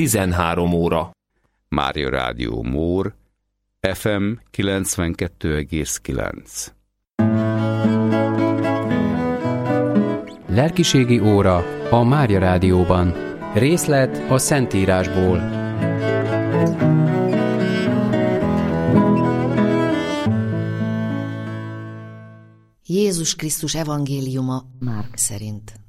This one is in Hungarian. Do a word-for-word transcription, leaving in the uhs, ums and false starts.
tizenhárom óra. Mária Rádió Mór, ef em kilencvenkettő egész kilenc. Lelkiségi óra a Mária Rádióban. Részlet a Szentírásból. Jézus Krisztus evangéliuma Márk szerint.